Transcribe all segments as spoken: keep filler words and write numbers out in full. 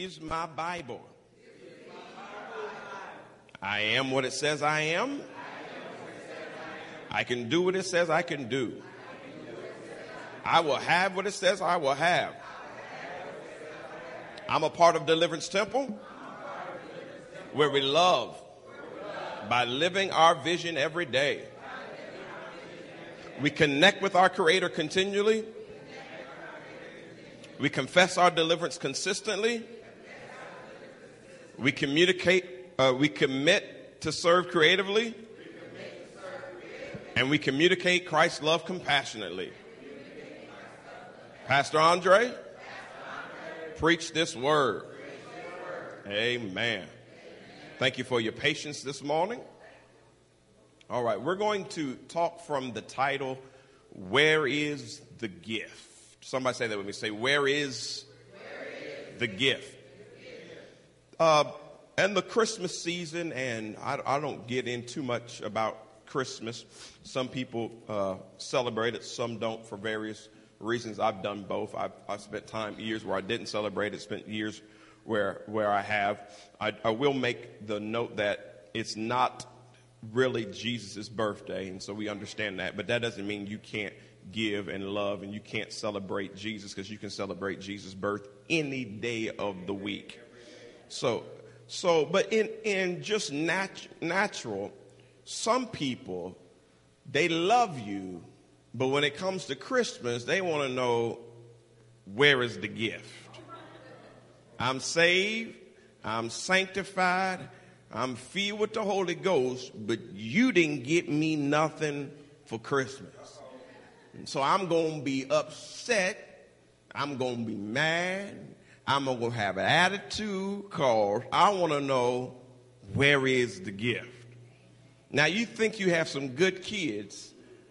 is my Bible. I am what it says I am. I can do what it says I can do. I will have what it says I will have. I'm a part of Deliverance Temple, where we love by living our vision every day. We connect with our Creator continually. We confess our deliverance consistently. We communicate, uh, we commit to serve creatively. And we communicate Christ's love compassionately. Pastor Andre, preach this word. Amen. Thank you for your patience this morning. All right, we're going to talk from the title, Where is the Gift? Somebody say that with me. Say, where is, where is the gift? Uh, and the Christmas season, and I, I don't get in too much about Christmas. Some people uh, celebrate it, some don't for various reasons. I've done both. I've, I've spent time, years where I didn't celebrate it, spent years where where I have. I, I will make the note that it's not really Jesus' birthday, and so we understand that. But that doesn't mean you can't give and love and you can't celebrate Jesus, because you can celebrate Jesus' birth any day of the week. So, so but in, in just nat- natural, some people, they love you, but when it comes to Christmas, they want to know, where is the gift? I'm saved, I'm sanctified, I'm filled with the Holy Ghost, but you didn't get me nothing for Christmas. And so I'm going to be upset, I'm going to be mad, I'm going to have an attitude, because I want to know, where is the gift? Now, you think you have some good kids.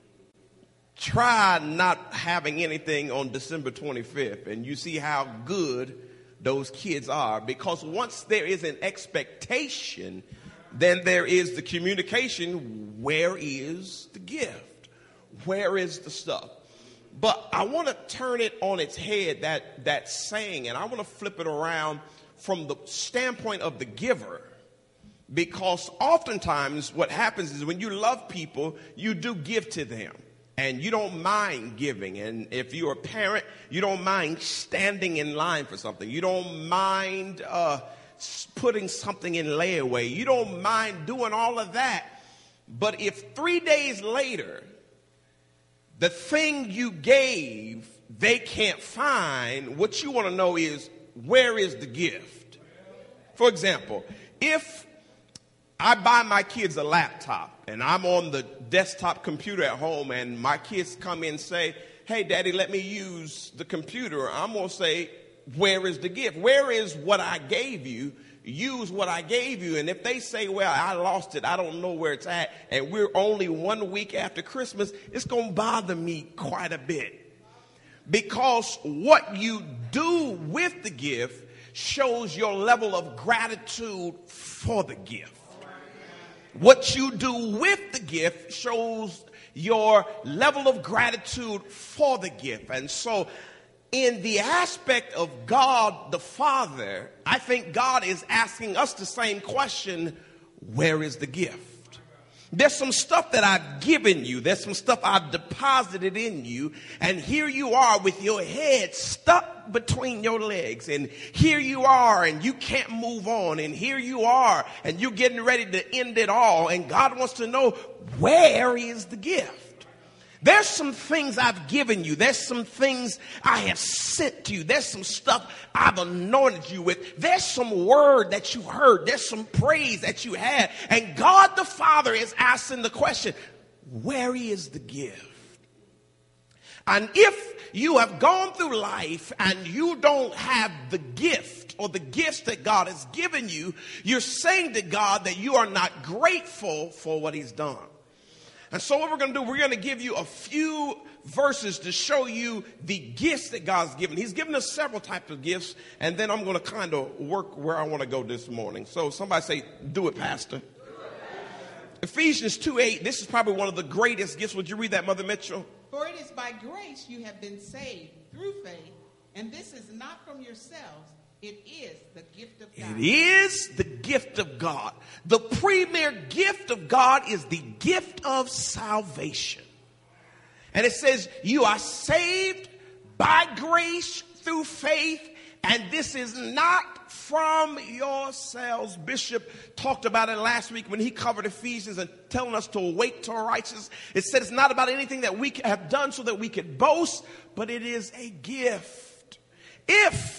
Try not having anything on December twenty-fifth, and you see how good those kids are. Because once there is an expectation, then there is the communication. Where is the gift? Where is the stuff? But I want to turn it on its head, that, that saying, and I want to flip it around from the standpoint of the giver. Because oftentimes what happens is when you love people, you do give to them. And you don't mind giving. And if you're a parent, you don't mind standing in line for something. You don't mind uh, putting something in layaway. You don't mind doing all of that. But if three days later, the thing you gave, they can't find, what you want to know is, where is the gift? For example, if I buy my kids a laptop and I'm on the desktop computer at home and my kids come in and say, hey, Daddy, let me use the computer, I'm going to say, where is the gift? Where is what I gave you? Use what I gave you. And if they say, well, I lost it, I don't know where it's at, and we're only one week after Christmas, it's going to bother me quite a bit. Because what you do with the gift shows your level of gratitude for the gift. What you do with the gift shows your level of gratitude for the gift. And so in the aspect of God the Father, I think God is asking us the same question, where is the gift? There's some stuff that I've given you. There's some stuff I've deposited in you. And here you are with your head stuck between your legs. And here you are and you can't move on. And here you are and you're getting ready to end it all. And God wants to know, where is the gift? There's some things I've given you. There's some things I have sent to you. There's some stuff I've anointed you with. There's some word that you heard. There's some praise that you had. And God the Father is asking the question, where is the gift? And if you have gone through life and you don't have the gift or the gifts that God has given you, you're saying to God that you are not grateful for what he's done. And so what we're going to do, we're going to give you a few verses to show you the gifts that God's given. He's given us several types of gifts, and then I'm going to kind of work where I want to go this morning. So somebody say, do it, Pastor. Do it, Pastor. Ephesians two eight, this is probably one of the greatest gifts. Would you read that, Mother Mitchell? For it is by grace you have been saved through faith, and this is not from yourselves. It is the gift of God. It is the gift of God. The premier gift of God is the gift of salvation. And it says you are saved by grace through faith, and this is not from yourselves. Bishop talked about it last week when he covered Ephesians and telling us to awake to righteousness. It said it's not about anything that we have done so that we could boast, but it is a gift. If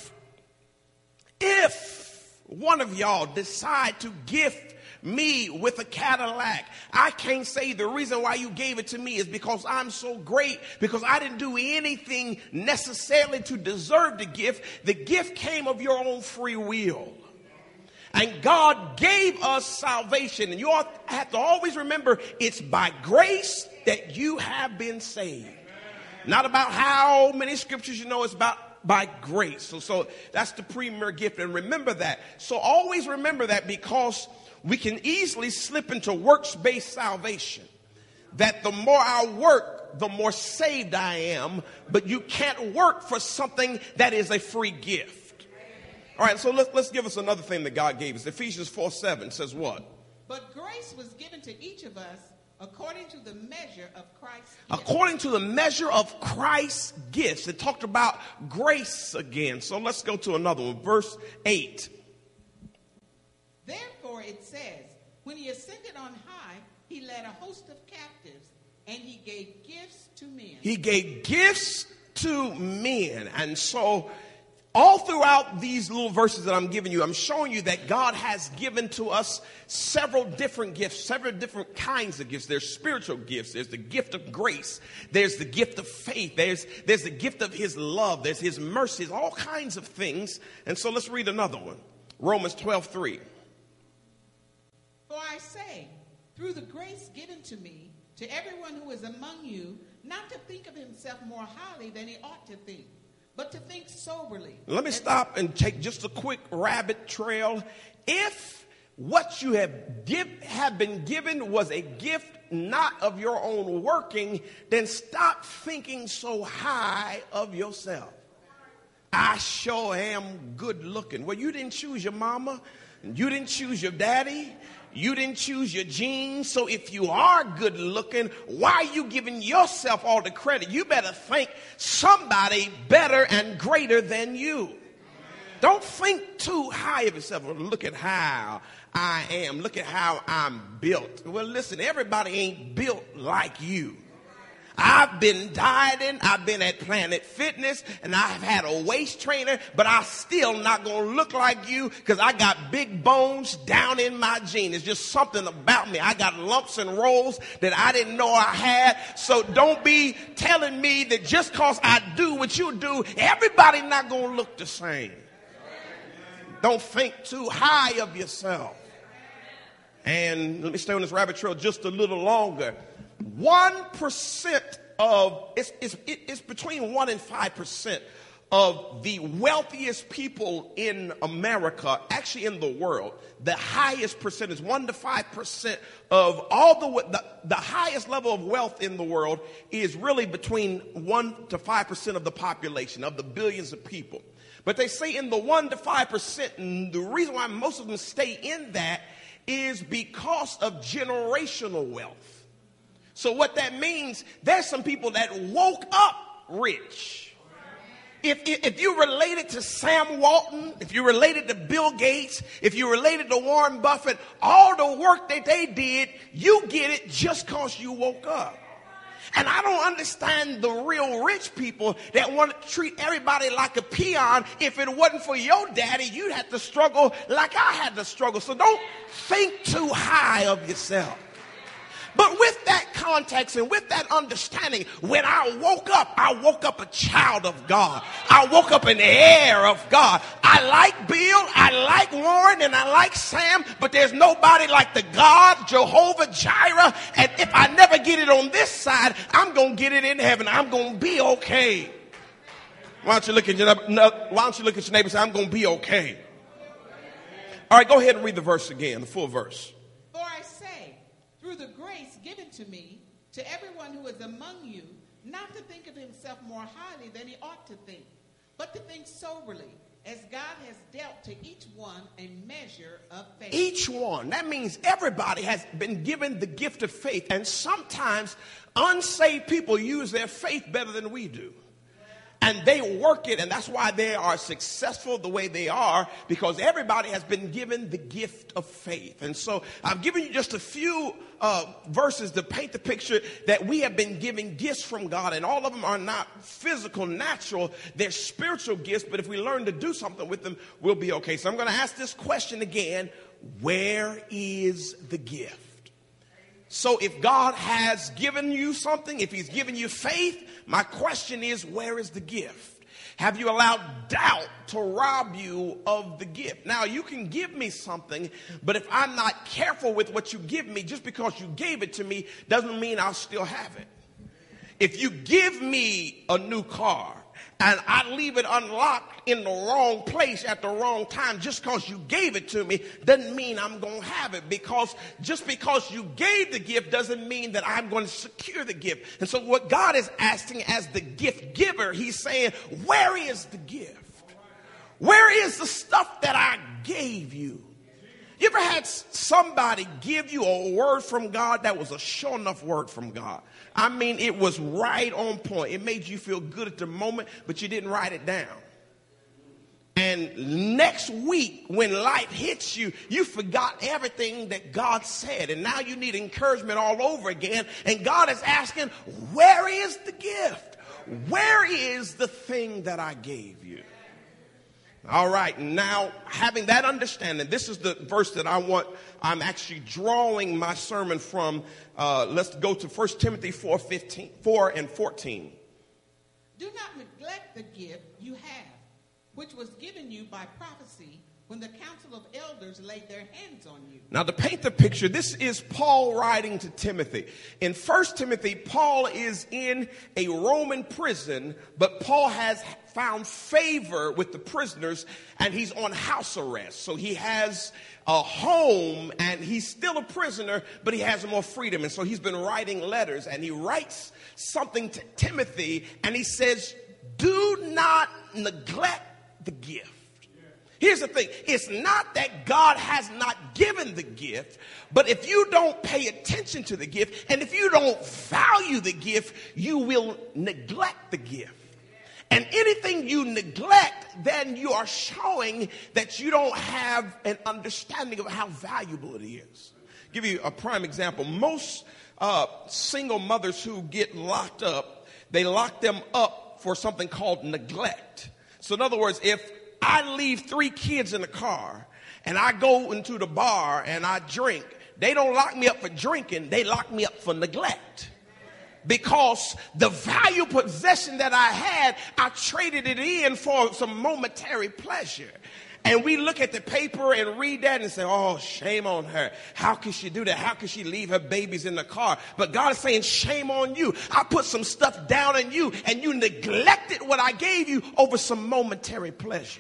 If one of y'all decide to gift me with a Cadillac, I can't say the reason why you gave it to me is because I'm so great, because I didn't do anything necessarily to deserve the gift. The gift came of your own free will. And God gave us salvation. And you all have to always remember it's by grace that you have been saved. Not about how many scriptures you know, it's about by grace. So, so that's the premier gift. And remember that. So always remember that, because we can easily slip into works-based salvation. That the more I work, the more saved I am. But you can't work for something that is a free gift. All right, so let's, let's give us another thing that God gave us. Ephesians four seven says what? But grace was given to each of us according to the measure of Christ's gifts. According to the measure of Christ's gifts. It talked about grace again. So let's go to another one. Verse eight. Therefore it says, when he ascended on high, he led a host of captives, and he gave gifts to men. He gave gifts to men. And so all throughout these little verses that I'm giving you, I'm showing you that God has given to us several different gifts, several different kinds of gifts. There's spiritual gifts. There's the gift of grace. There's the gift of faith. There's, there's the gift of his love. There's his mercies, all kinds of things. And so let's read another one. Romans twelve three. For I say, through the grace given to me, to everyone who is among you, not to think of himself more highly than he ought to think, but to think soberly. Let me stop and take just a quick rabbit trail. If what you have give, have been given was a gift not of your own working, then stop thinking so high of yourself. I sure am good looking. Well, you didn't choose your mama. You didn't choose your daddy. You didn't choose your genes. So if you are good looking, why are you giving yourself all the credit? You better thank somebody better and greater than you. Don't think too high of yourself. Look at how I am. Look at how I'm built. Well, listen, everybody ain't built like you. I've been dieting, I've been at Planet Fitness, and I've had a waist trainer, but I'm still not going to look like you because I got big bones down in my genes. It's just something about me. I got lumps and rolls that I didn't know I had. So don't be telling me that just because I do what you do, everybody not going to look the same. Don't think too high of yourself. And let me stay on this rabbit trail just a little longer. One percent of, it's, it's, it's between one and five percent of the wealthiest people in America, actually in the world, the highest percentage, one to five percent of all the, the, the highest level of wealth in the world is really between one to five percent of the population, of the billions of people. But they say in the one to five percent, and the reason why most of them stay in that is because of generational wealth. So what that means, there's some people that woke up rich. If, if, if you're related to Sam Walton, if you're related to Bill Gates, if you're related to Warren Buffett, all the work that they did, you get it just because you woke up. And I don't understand the real rich people that want to treat everybody like a peon. If it wasn't for your daddy, you'd have to struggle like I had to struggle. So don't think too high of yourself. But with that context and with that understanding, when I woke up, I woke up a child of God. I woke up an heir of God. I like Bill, I like Warren, and I like Sam, but there's nobody like the God, Jehovah Jireh. And if I never get it on this side, I'm going to get it in heaven. I'm going to be okay. Why don't you look at your, why don't you look at your neighbor and say, I'm going to be okay. All right, go ahead and read the verse again, the full verse. For I say, through the grace given to me, to everyone who is among you, not to think of himself more highly than he ought to think, but to think soberly, as God has dealt to each one a measure of faith. Each one. That means everybody has been given the gift of faith. And sometimes unsaved people use their faith better than we do. And they work it, and that's why they are successful the way they are, because everybody has been given the gift of faith. And so I've given you just a few uh, verses to paint the picture that we have been given gifts from God, and all of them are not physical, natural. They're spiritual gifts, but if we learn to do something with them, we'll be okay. So I'm going to ask this question again. Where is the gift? So if God has given you something, if he's given you faith, my question is, where is the gift? Have you allowed doubt to rob you of the gift? Now, you can give me something, but if I'm not careful with what you give me, just because you gave it to me doesn't mean I'll still have it. If you give me a new car and I leave it unlocked in the wrong place at the wrong time just because you gave it to me, doesn't mean I'm going to have it. Because just because you gave the gift doesn't mean that I'm going to secure the gift. And so what God is asking as the gift giver, he's saying, where is the gift? Where is the stuff that I gave you? You ever had somebody give you a word from God that was a sure enough word from God? I mean, it was right on point. It made you feel good at the moment, but you didn't write it down. And next week, when life hits you, you forgot everything that God said. And now you need encouragement all over again. And God is asking, where is the gift? Where is the thing that I gave you? All right, now having that understanding, this is the verse that I want, I'm actually drawing my sermon from. Uh, let's go to First Timothy four fifteen, four and fourteen. Do not neglect the gift you have, which was given you by prophecy when the council of elders laid their hands on you. Now, to paint the picture, this is Paul writing to Timothy. In First Timothy, Paul is in a Roman prison, but Paul has found favor with the prisoners, and he's on house arrest. So he has a home, and he's still a prisoner, but he has more freedom. And so he's been writing letters, and he writes something to Timothy, and he says, do not neglect the gift. Here's the thing. It's not that God has not given the gift, but if you don't pay attention to the gift, and if you don't value the gift, you will neglect the gift. And anything you neglect, then you are showing that you don't have an understanding of how valuable it is. I'll give you a prime example. Most uh, single mothers who get locked up, they lock them up for something called neglect. So in other words, if I leave three kids in the car and I go into the bar and I drink, they don't lock me up for drinking, they lock me up for neglect. Because the valuable possession that I had, I traded it in for some momentary pleasure. And we look at the paper and read that and say, oh, shame on her. How can she do that? How can she leave her babies in the car? But God is saying, shame on you. I put some stuff down on you and you neglected what I gave you over some momentary pleasure.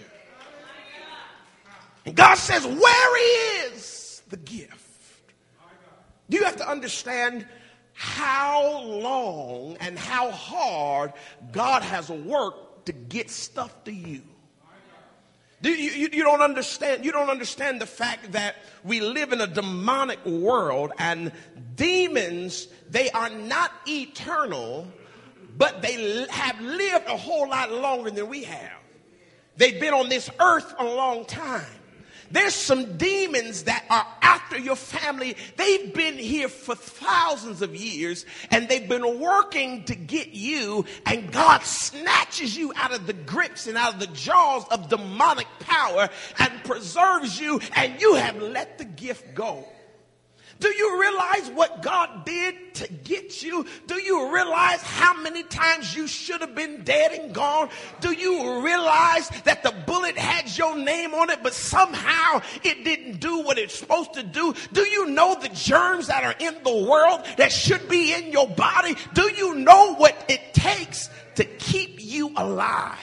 And God says, where is the gift? You have to understand how long and how hard God has worked to get stuff to you. Do you, you, you don't understand. You don't understand the fact that we live in a demonic world, and demons, they are not eternal, but they have lived a whole lot longer than we have. They've been on this earth a long time. There's some demons that are after your family. They've been here for thousands of years, and they've been working to get you, and God snatches you out of the grips and out of the jaws of demonic power and preserves you, and you have let the gift go. Do you realize what God did to get you? Do you realize how many times you should have been dead and gone? Do you realize that the bullet had your name on it, but somehow it didn't do what it's supposed to do? Do you know the germs that are in the world that should be in your body? Do you know what it takes to keep you alive?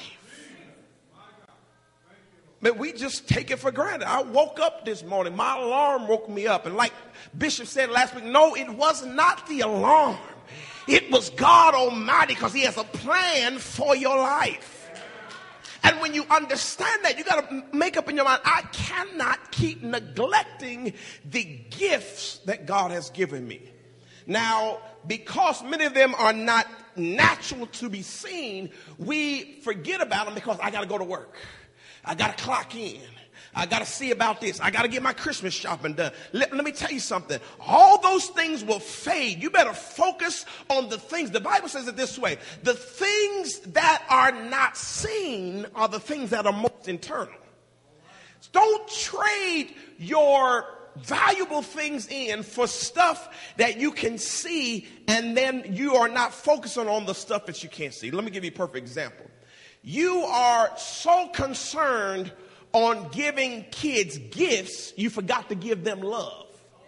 But we just take it for granted. I woke up this morning. My alarm woke me up. And like Bishop said last week, no, it was not the alarm. It was God Almighty, because he has a plan for your life. And when you understand that, you got to make up in your mind, I cannot keep neglecting the gifts that God has given me. Now, because many of them are not natural to be seen, we forget about them because I got to go to work. I got to clock in. I got to see about this. I got to get my Christmas shopping done. Let, let me tell you something. All those things will fade. You better focus on the things. The Bible says it this way. The things that are not seen are the things that are most internal. Don't trade your valuable things in for stuff that you can see, and then you are not focusing on the stuff that you can't see. Let me give you a perfect example. You are so concerned on giving kids gifts, you forgot to give them love.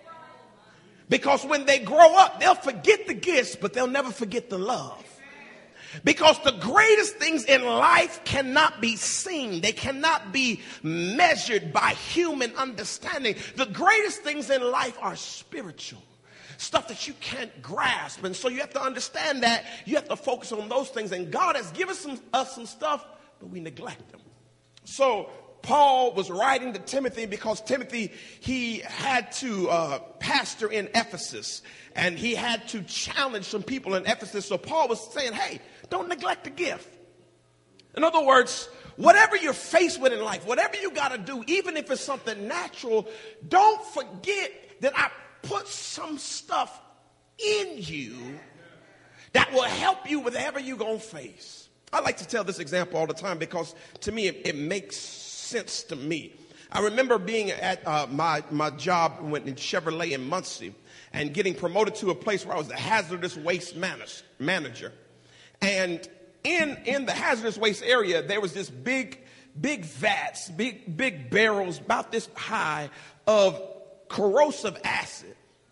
Because when they grow up, they'll forget the gifts, but they'll never forget the love. Because the greatest things in life cannot be seen. They cannot be measured by human understanding. The greatest things in life are spiritual. Stuff that you can't grasp. And so you have to understand that. You have to focus on those things. And God has given some, us some stuff, but we neglect them. So Paul was writing to Timothy because Timothy, he had to uh, pastor in Ephesus. And he had to challenge some people in Ephesus. So Paul was saying, hey, don't neglect the gift. In other words, whatever you're faced with in life, whatever you got to do, even if it's something natural, don't forget that I put some stuff in you that will help you with whatever you're going to face. I like to tell this example all the time because to me it, it makes sense to me. I remember being at uh, my, my job in Chevrolet in Muncie and getting promoted to a place where I was the hazardous waste manage, manager. And in, in the hazardous waste area, there was this big, big vats, big, big barrels about this high of corrosive acid.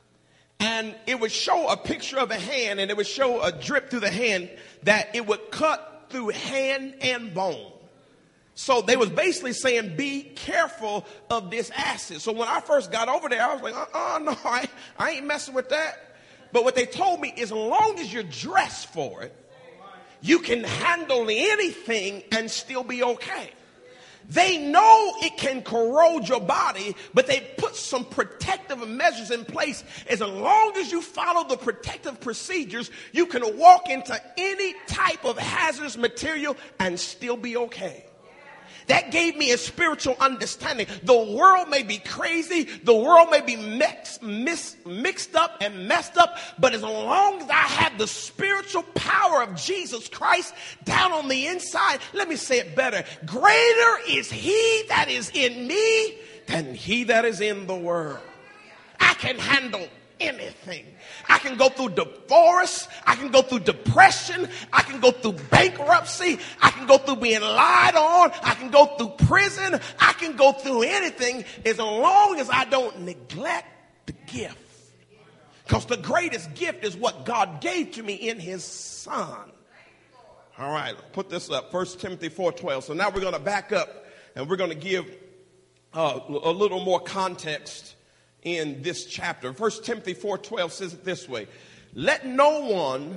And it would show a picture of a hand, and it would show a drip through the hand that it would cut through hand and bone. So they was basically saying, be careful of this acid. So when I first got over there, I was like, uh-uh, no, I, I ain't messing with that. But what they told me is as long as you're dressed for it, you can handle anything and still be okay. They know it can corrode your body, but they put some protective measures in place. As long as you follow the protective procedures, you can walk into any type of hazardous material and still be okay. That gave me a spiritual understanding. The world may be crazy. The world may be mixed, mis, mixed up and messed up. But as long as I have the spiritual power of Jesus Christ down on the inside, let me say it better. Greater is he that is in me than he that is in the world. I can handle anything. I can go through divorce. I can go through depression. I can go through bankruptcy. I can go through being lied on. I can go through prison. I can go through anything as long as I don't neglect the gift. Because the greatest gift is what God gave to me in his son. All right, put this up. First Timothy four twelve. So now we're going to back up and we're going to give uh, a little more context in this chapter. First Timothy four twelve says it this way. Let no one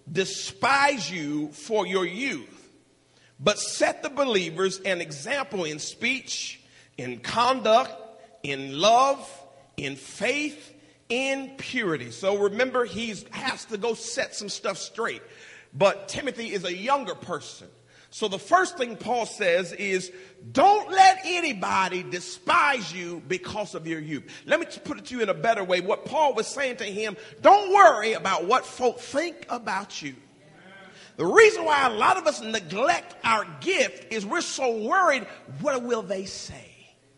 despise you for your youth, but set the believers an example in speech, in conduct, in love, in faith, in purity. So remember, he has to go set some stuff straight. But Timothy is a younger person. So the first thing Paul says is, don't let anybody despise you because of your youth. Let me put it to you in a better way. What Paul was saying to him, don't worry about what folk think about you. The reason why a lot of us neglect our gift is we're so worried, what will they say?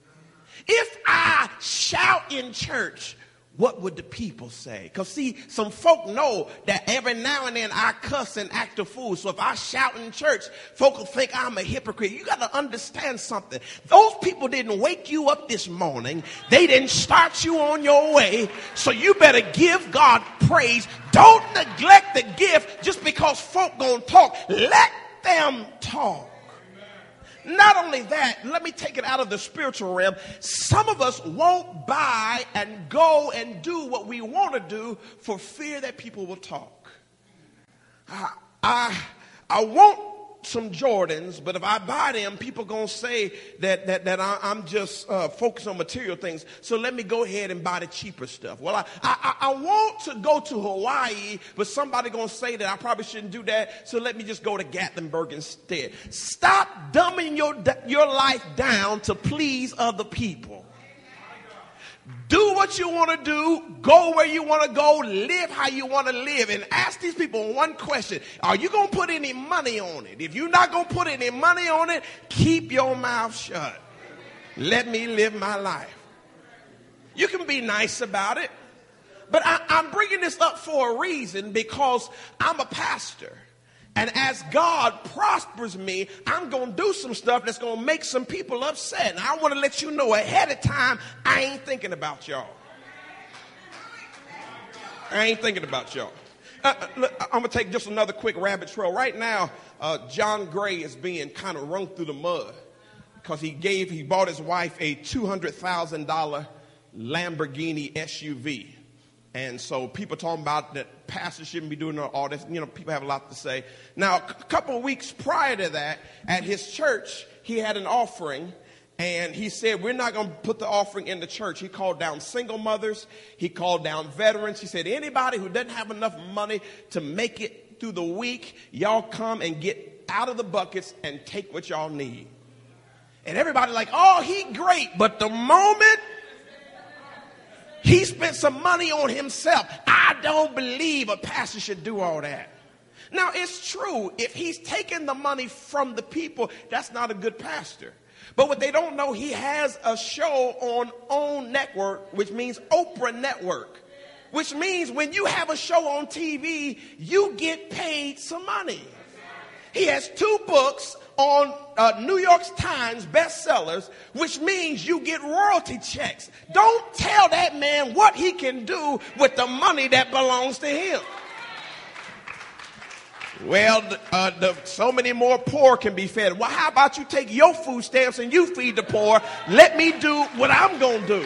If I shout in church, what would the people say? Because see, some folk know that every now and then I cuss and act a fool. So if I shout in church, folk will think I'm a hypocrite. You got to understand something. Those people didn't wake you up this morning. They didn't start you on your way. So you better give God praise. Don't neglect the gift just because folk gonna talk. Let them talk. Not only that, let me take it out of the spiritual realm. Some of us won't buy and go and do what we want to do for fear that people will talk. I, I, I won't some Jordans, but if I buy them, people going to say that, that, that I, I'm just uh, focused on material things. So let me go ahead and buy the cheaper stuff. Well, I, I, I want to go to Hawaii, but somebody going to say that I probably shouldn't do that. So let me just go to Gatlinburg instead. Stop dumbing your, your life down to please other people. Do what you want to do, go where you want to go, live how you want to live, and ask these people one question. Are you going to put any money on it? If you're not going to put any money on it, keep your mouth shut. Let me live my life. You can be nice about it, but I, I'm bringing this up for a reason, because I'm a pastor. And as God prospers me, I'm going to do some stuff that's going to make some people upset. And I want to let you know ahead of time, I ain't thinking about y'all. I ain't thinking about y'all. Uh, look, I'm going to take just another quick rabbit trail. Right now, uh, John Gray is being kind of wrung through the mud because he gave, he bought his wife a two hundred thousand dollars Lamborghini S U V. And so people talking about that pastors shouldn't be doing all this. You know, people have a lot to say. Now, a couple of weeks prior to that, at his church, he had an offering. And he said, we're not going to put the offering in the church. He called down single mothers. He called down veterans. He said, anybody who doesn't have enough money to make it through the week, y'all come and get out of the buckets and take what y'all need. And everybody like, oh, he great. But the moment he spent some money on himself, I don't believe a pastor should do all that. Now, it's true. If he's taking the money from the people, that's not a good pastor. But what they don't know, he has a show on OWN Network, which means Oprah Network, which means when you have a show on T V, you get paid some money. He has two books on uh, New York Times bestsellers, which means you get royalty checks. Don't tell that man what he can do with the money that belongs to him. Well, uh, the, so many more poor can be fed. Well, how about you take your food stamps and you feed the poor? Let me do what I'm going to do.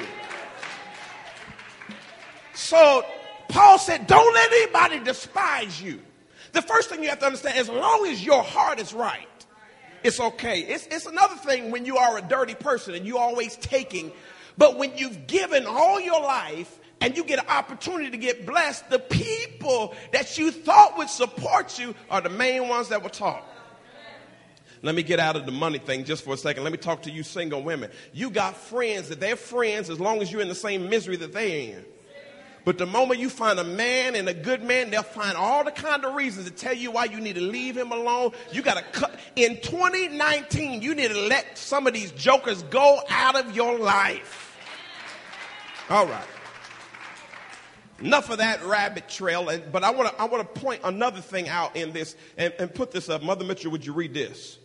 So Paul said, don't let anybody despise you. The first thing you have to understand, as long as your heart is right, it's okay. It's, it's another thing when you are a dirty person and you're always taking. But when you've given all your life and you get an opportunity to get blessed, the people that you thought would support you are the main ones that will talk. Let me get out of the money thing just for a second. Let me talk to you single women. You got friends that they're friends as long as you're in the same misery that they're in. But the moment you find a man and a good man, they'll find all the kind of reasons to tell you why you need to leave him alone. You got to cut. In twenty nineteen, you need to let some of these jokers go out of your life. All right. Enough of that rabbit trail. And, but I want to I want to point another thing out in this and, and put this up. Mother Mitchell, would you read this?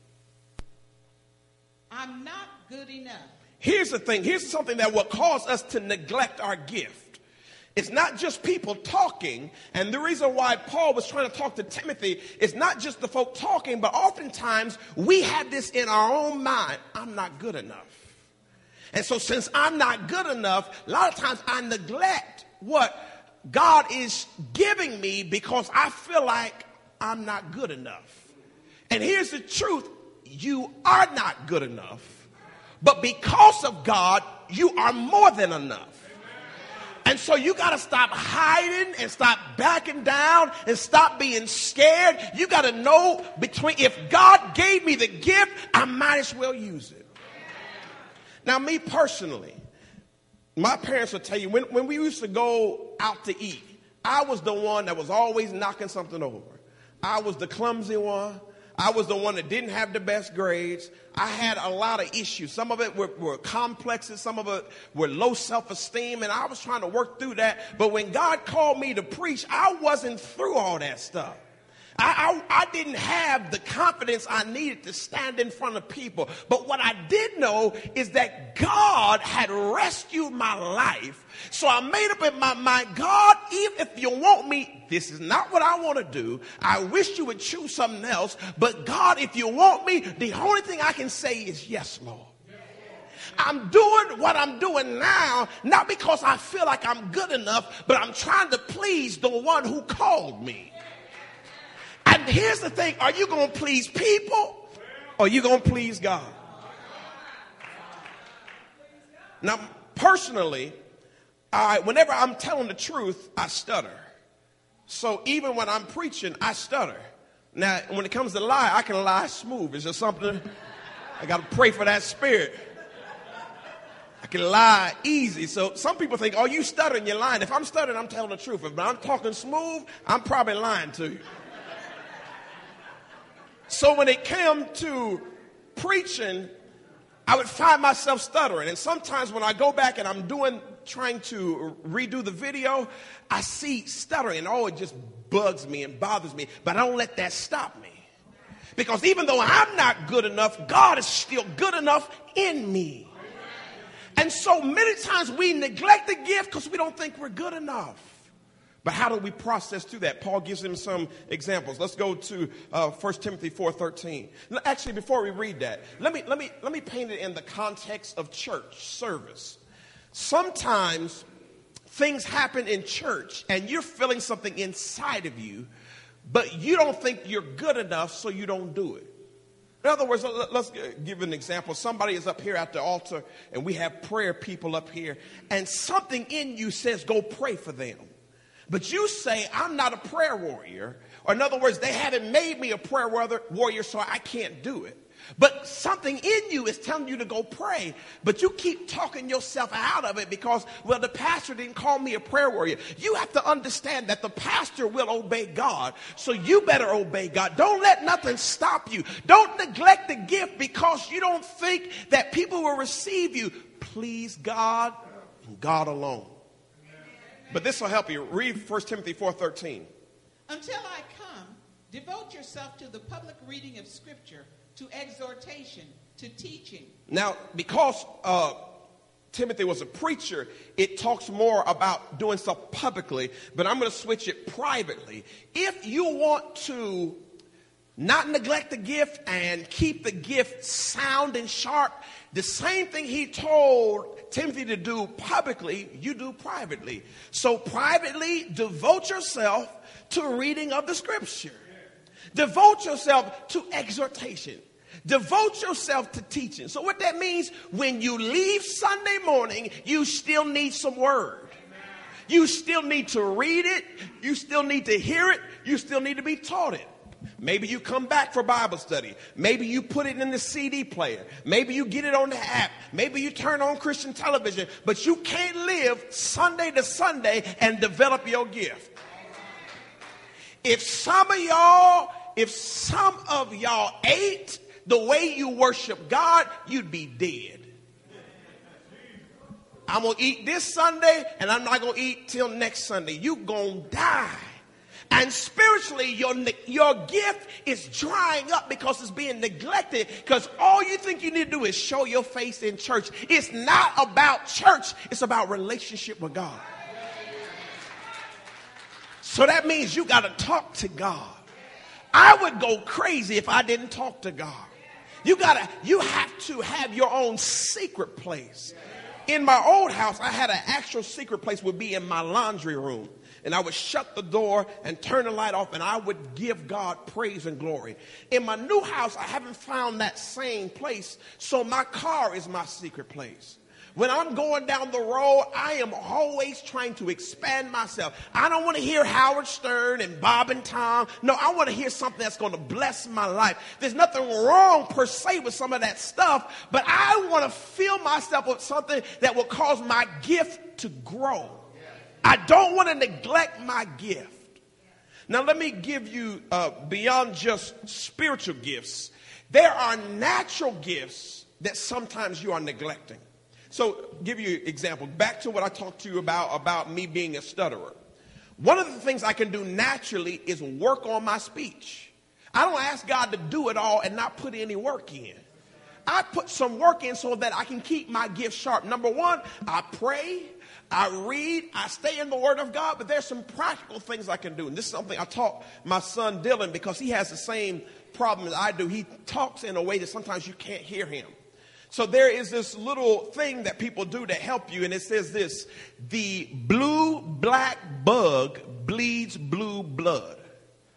I'm not good enough. Here's the thing. Here's something that will cause us to neglect our gift. It's not just people talking, and the reason why Paul was trying to talk to Timothy is not just the folk talking, but oftentimes we have this in our own mind. I'm not good enough. And so since I'm not good enough, a lot of times I neglect what God is giving me because I feel like I'm not good enough. And here's the truth. You are not good enough, but because of God, you are more than enough. And so you got to stop hiding and stop backing down and stop being scared. You got to know between, if God gave me the gift, I might as well use it. Now, me personally, my parents will tell you, when, when we used to go out to eat, I was the one that was always knocking something over. I was the clumsy one. I was the one that didn't have the best grades. I had a lot of issues. Some of it were, were complexes. Some of it were low self-esteem. And I was trying to work through that. But when God called me to preach, I wasn't through all that stuff. I, I, I didn't have the confidence I needed to stand in front of people. But what I did know is that God had rescued my life. So I made up in my mind, God, even if you want me, this is not what I want to do. I wish you would choose something else. But God, if you want me, the only thing I can say is yes, Lord. I'm doing what I'm doing now, not because I feel like I'm good enough, but I'm trying to please the one who called me. And here's the thing. Are you going to please people or are you going to please God? Now, personally, I, whenever I'm telling the truth, I stutter. So even when I'm preaching, I stutter. Now, when it comes to lie, I can lie smooth. It's just something, I got to pray for that spirit. I can lie easy. So some people think, oh, you stuttering, you're lying. If I'm stuttering, I'm telling the truth. If I'm talking smooth, I'm probably lying to you. So when it came to preaching, I would find myself stuttering. And sometimes when I go back and I'm doing, trying to redo the video, I see stuttering. And oh, it just bugs me and bothers me. But I don't let that stop me. Because even though I'm not good enough, God is still good enough in me. And so many times we neglect the gift because we don't think we're good enough. But how do we process through that? Paul gives him some examples. Let's go to uh, First Timothy four thirteen. Actually, before we read that, let me, let me, let me paint it in the context of church service. Sometimes things happen in church and you're feeling something inside of you, but you don't think you're good enough, so you don't do it. In other words, let's give an example. Somebody is up here at the altar and we have prayer people up here, and something in you says, go pray for them. But you say, I'm not a prayer warrior. Or in other words, they haven't made me a prayer warrior, so I can't do it. But something in you is telling you to go pray. But you keep talking yourself out of it because, well, the pastor didn't call me a prayer warrior. You have to understand that the pastor will obey God. So you better obey God. Don't let nothing stop you. Don't neglect the gift because you don't think that people will receive you. Please God and God alone. But this will help you. Read First Timothy four thirteen. Until I come, devote yourself to the public reading of Scripture, to exhortation, to teaching. Now, because uh, Timothy was a preacher, it talks more about doing stuff publicly, but I'm going to switch it privately. If you want to not neglect the gift and keep the gift sound and sharp, the same thing he told Timothy to do publicly, you do privately. So privately, devote yourself to reading of the Scripture. Devote yourself to exhortation. Devote yourself to teaching. So what that means, when you leave Sunday morning, you still need some word. You still need to read it. You still need to hear it. You still need to be taught it. Maybe you come back for Bible study. Maybe you put it in the C D player. Maybe you get it on the app. Maybe you turn on Christian television. But you can't live Sunday to Sunday and develop your gift. If some of y'all, if some of y'all ate the way you worship God, you'd be dead. I'm going to eat this Sunday and I'm not going to eat till next Sunday. You're going to die. And spiritually, your, your gift is drying up because it's being neglected, because all you think you need to do is show your face in church. It's not about church. It's about relationship with God. So that means you got to talk to God. I would go crazy if I didn't talk to God. You gotta, you have to have your own secret place. In my old house, I had an actual secret place would be in my laundry room. And I would shut the door and turn the light off, and I would give God praise and glory. In my new house, I haven't found that same place, so my car is my secret place. When I'm going down the road, I am always trying to expand myself. I don't want to hear Howard Stern and Bob and Tom. No, I want to hear something that's going to bless my life. There's nothing wrong per se with some of that stuff, but I want to fill myself with something that will cause my gift to grow. I don't want to neglect my gift. Now, let me give you, uh, beyond just spiritual gifts, there are natural gifts that sometimes you are neglecting. So, give you an example. Back to what I talked to you about, about me being a stutterer. One of the things I can do naturally is work on my speech. I don't ask God to do it all and not put any work in. I put some work in so that I can keep my gift sharp. Number one, I pray. I read, I stay in the Word of God, but there's some practical things I can do. And this is something I taught my son Dylan, because he has the same problem as I do. He talks in a way that sometimes you can't hear him. So there is this little thing that people do to help you, and it says this: the blue black bug bleeds blue blood.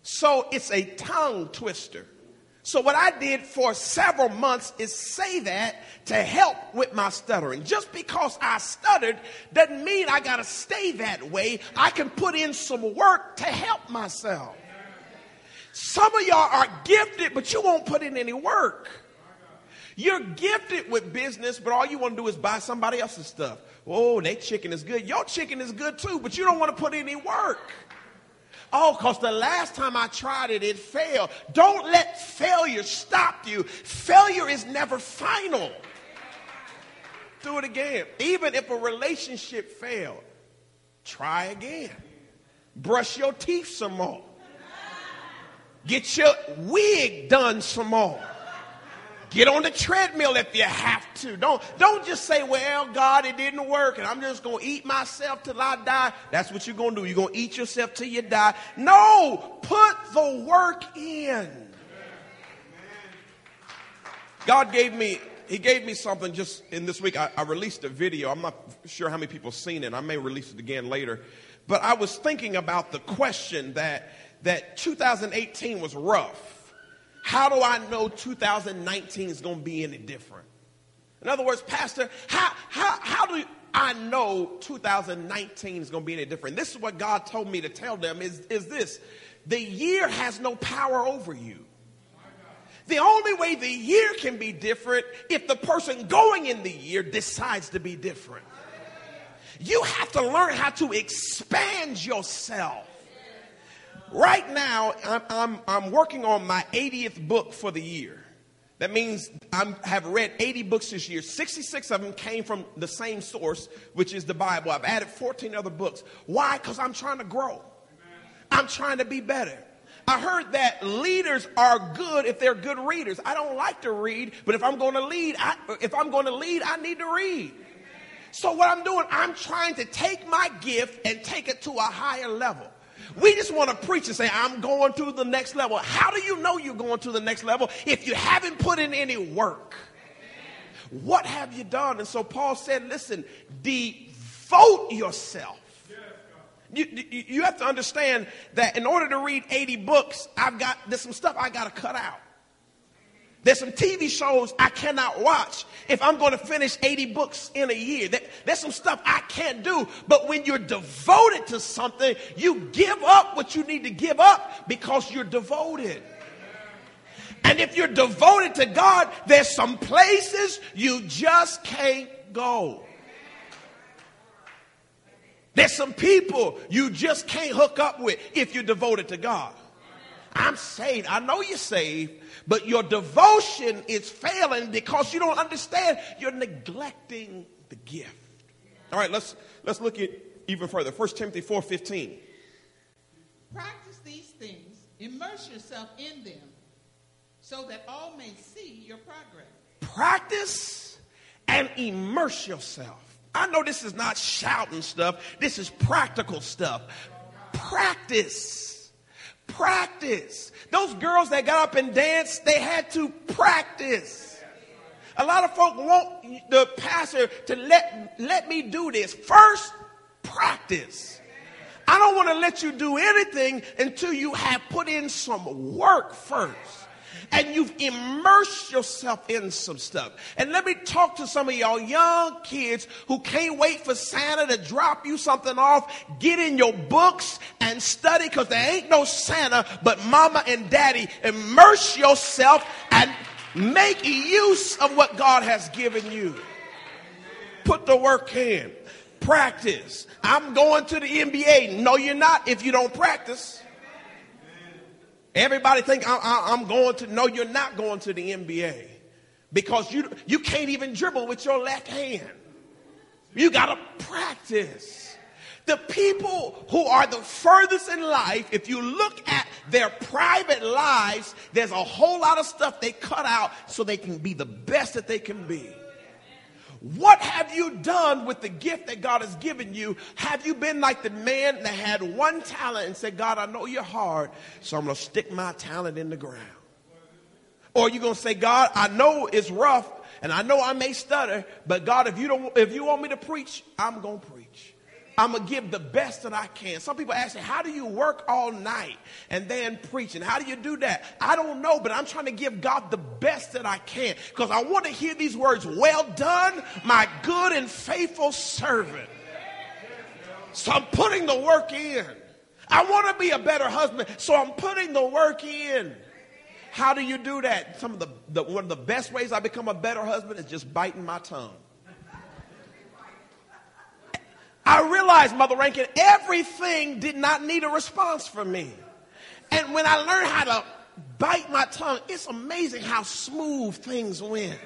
So it's a tongue twister. So what I did for several months is say that to help with my stuttering. Just because I stuttered doesn't mean I got to stay that way. I can put in some work to help myself. Some of y'all are gifted, but you won't put in any work. You're gifted with business, but all you want to do is buy somebody else's stuff. Oh, their chicken is good. Your chicken is good too, but you don't want to put in any work. Oh, because the last time I tried it, it failed. Don't let failure stop you. Failure is never final. Do it again. Even if a relationship failed, try again. Brush your teeth some more. Get your wig done some more. Get on the treadmill if you have to. Don't, don't just say, well, God, it didn't work, and I'm just going to eat myself till I die. That's what you're going to do. You're going to eat yourself till you die. No, put the work in. God gave me, he gave me something just in this week. I, I released a video. I'm not sure how many people have seen it. I may release it again later. But I was thinking about the question that, that two thousand eighteen was rough. How do I know two thousand nineteen is going to be any different? In other words, Pastor, how, how, how do I know two thousand nineteen is going to be any different? This is what God told me to tell them is, is this. The year has no power over you. The only way the year can be different if the person going in the year decides to be different. You have to learn how to expand yourself. Right now, I'm, I'm, I'm working on my eightieth book for the year. That means I have read eighty books this year. sixty-six of them came from the same source, which is the Bible. I've added fourteen other books. Why? Because I'm trying to grow. I'm trying to be better. I heard that leaders are good if they're good readers. I don't like to read, but if I'm going to lead, I, if I'm going to lead, I need to read. So what I'm doing, I'm trying to take my gift and take it to a higher level. We just want to preach and say, I'm going to the next level. How do you know you're going to the next level if you haven't put in any work? What have you done? And so Paul said, listen, devote yourself. You, you, you have to understand that in order to read eighty books, I've got, there's some stuff I got to cut out. There's some T V shows I cannot watch if I'm going to finish eighty books in a year. There's some stuff I can't do. But when you're devoted to something, you give up what you need to give up because you're devoted. And if you're devoted to God, there's some places you just can't go. There's some people you just can't hook up with if you're devoted to God. I'm saved. I know you're saved, but your devotion is failing because you don't understand. You're neglecting the gift. All right, let's let's look at even further. First Timothy four fifteen. Practice these things, immerse yourself in them, so that all may see your progress. Practice and immerse yourself. I know this is not shouting stuff. This is practical stuff. Practice. Practice. Those girls that got up and danced, they had to practice. A lot of folk want the pastor to let, let me do this. First, practice. I don't want to let you do anything until you have put in some work first. And you've immersed yourself in some stuff. And let me talk to some of y'all young kids who can't wait for Santa to drop you something off. Get in your books and study, because there ain't no Santa but mama and daddy. Immerse yourself and make use of what God has given you. Put the work in. Practice. I'm going to the N B A. No, you're not if you don't practice. Everybody think I'm going to, no, you're not going to the N B A because you, you can't even dribble with your left hand. You got to practice. The people who are the furthest in life, if you look at their private lives, there's a whole lot of stuff they cut out so they can be the best that they can be. What have you done with the gift that God has given you? Have you been like the man that had one talent and said, God, I know you're hard, so I'm going to stick my talent in the ground? Or are you going to say, God, I know it's rough and I know I may stutter, but God, if you don't, if you want me to preach, I'm going to preach. I'm going to give the best that I can. Some people ask me, how do you work all night and then preaching? How do you do that? I don't know, but I'm trying to give God the best that I can because I want to hear these words, well done, my good and faithful servant. So I'm putting the work in. I want to be a better husband, so I'm putting the work in. How do you do that? Some of the, the one of the best ways I become a better husband is just biting my tongue. I realized, Mother Rankin, everything did not need a response from me. And when I learned how to bite my tongue, it's amazing how smooth things went.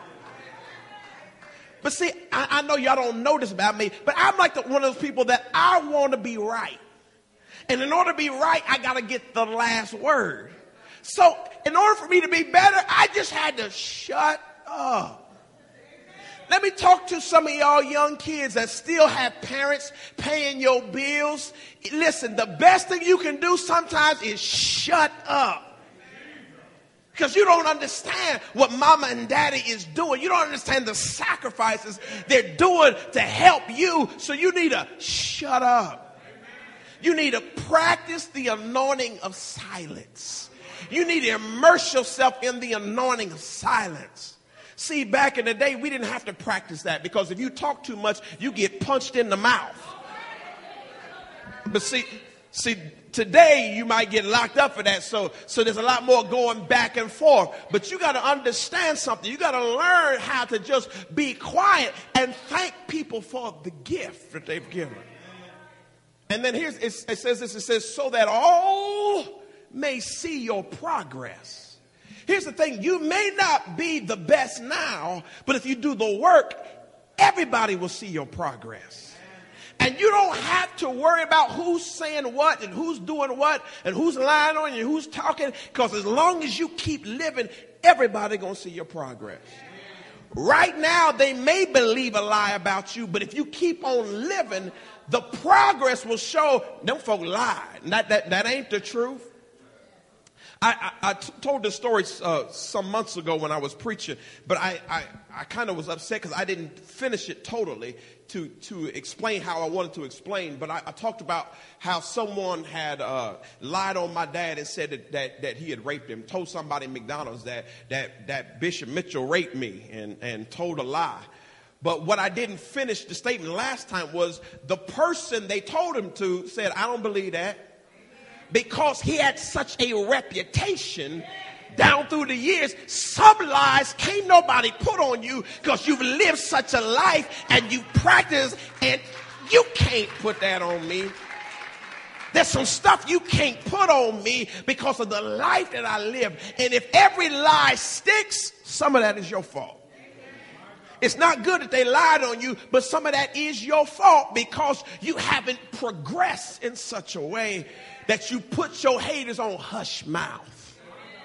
But see, I, I know y'all don't know this about me, but I'm like the, one of those people that I want to be right. And in order to be right, I got to get the last word. So in order for me to be better, I just had to shut up. Let me talk to some of y'all young kids that still have parents paying your bills. Listen, the best thing you can do sometimes is shut up. Because you don't understand what mama and daddy is doing. You don't understand the sacrifices they're doing to help you. So you need to shut up. You need to practice the anointing of silence. You need to immerse yourself in the anointing of silence. See, back in the day, we didn't have to practice that because if you talk too much, you get punched in the mouth. But see, see, today you might get locked up for that. So, so there's a lot more going back and forth. But you got to understand something. You got to learn how to just be quiet and thank people for the gift that they've given. And then here's, it, it says this, it says, so that all may see your progress. Here's the thing, you may not be the best now, but if you do the work, everybody will see your progress. And you don't have to worry about who's saying what and who's doing what and who's lying on you, who's talking, because as long as you keep living, everybody gonna see your progress. Right now, they may believe a lie about you, but if you keep on living, the progress will show them folk lied. That, that, that ain't the truth. I, I, I t- told this story uh, some months ago when I was preaching, but I, I, I kind of was upset because I didn't finish it totally to, to explain how I wanted to explain. But I, I talked about how someone had uh, lied on my dad and said that, that, that he had raped him, told somebody in McDonald's that, that, that Bishop Mitchell raped me and, and told a lie. But what I didn't finish the statement last time was the person they told him to said, I don't believe that. Because he had such a reputation down through the years, some lies can't nobody put on you because you've lived such a life and you practice, and you can't put that on me. There's some stuff you can't put on me because of the life that I live. And if every lie sticks, some of that is your fault. It's not good that they lied on you, but some of that is your fault because you haven't progressed in such a way that you put your haters on hush mouth.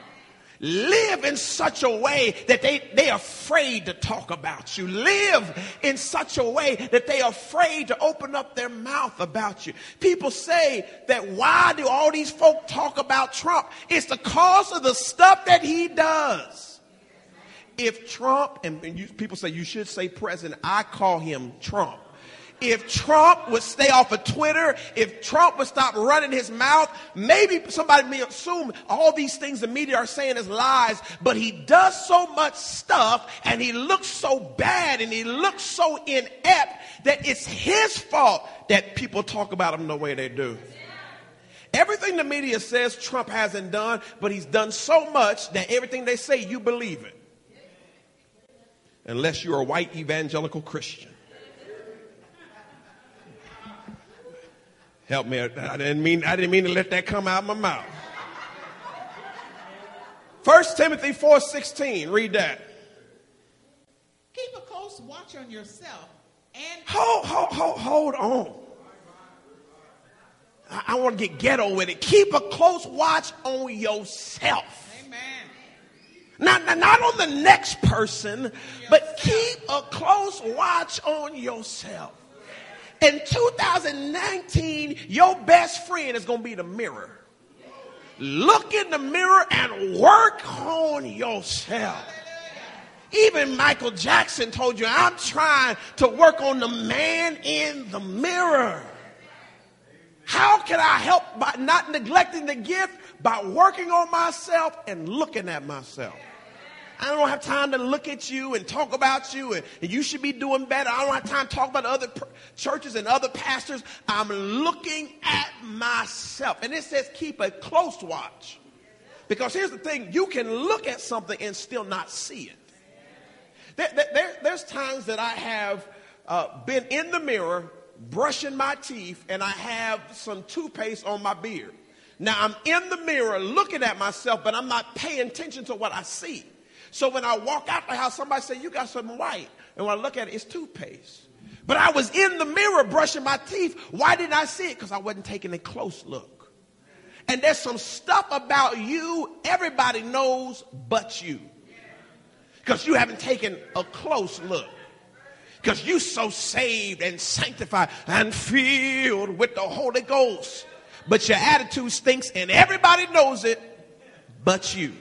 Live in such a way that they, they're afraid to talk about you. Live in such a way that they're afraid to open up their mouth about you. People say that why do all these folk talk about Trump? It's because of the stuff that he does. If Trump, and, and you, people say you should say president, I call him Trump. If Trump would stay off of Twitter, if Trump would stop running his mouth, maybe somebody may assume all these things the media are saying is lies, but he does so much stuff and he looks so bad and he looks so inept that it's his fault that people talk about him the way they do. Everything the media says Trump hasn't done, but he's done so much that everything they say, you believe it. Unless you're a white evangelical Christian. Help me. I didn't mean, I didn't mean to let that come out of my mouth. First Timothy four sixteen. Read that. Keep a close watch on yourself and... Hold, hold, hold, hold on. I, I want to get ghetto with it. Keep a close watch on yourself. Amen. Not, not, not on the next person, but keep a close watch on yourself. In two thousand nineteen, your best friend is going to be the mirror. Look in the mirror and work on yourself. Even Michael Jackson told you, I'm trying to work on the man in the mirror. How can I help by not neglecting the gift? By working on myself and looking at myself. I don't have time to look at you and talk about you and, and you should be doing better. I don't have time to talk about other pr- churches and other pastors. I'm looking at myself. And it says keep a close watch. Because here's the thing, you can look at something and still not see it. There, there, there's times that I have uh, been in the mirror brushing my teeth and I have some toothpaste on my beard. Now I'm in the mirror looking at myself, but I'm not paying attention to what I see. So when I walk out the house, somebody say, you got something white. And when I look at it, it's toothpaste. But I was in the mirror brushing my teeth. Why didn't I see it? Because I wasn't taking a close look. And there's some stuff about you everybody knows but you. Because you haven't taken a close look. Because you so saved and sanctified and filled with the Holy Ghost. But your attitude stinks and everybody knows it but you.